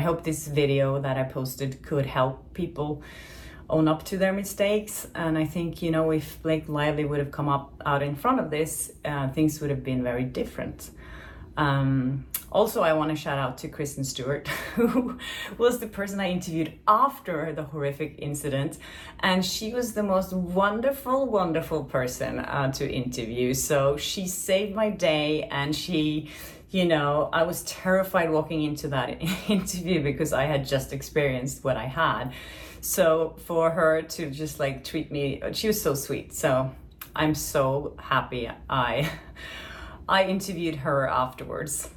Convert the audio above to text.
hope this video that I posted could help people own up to their mistakes. And I think, if Blake Lively would have come out in front of this, things would have been very different. Also, I want to shout out to Kristen Stewart, who was the person I interviewed after the horrific incident. And she was the most wonderful, wonderful person to interview. So she saved my day, and she, I was terrified walking into that interview because I had just experienced what I had. So for her to just treat me, she was so sweet. So I'm so happy I interviewed her afterwards.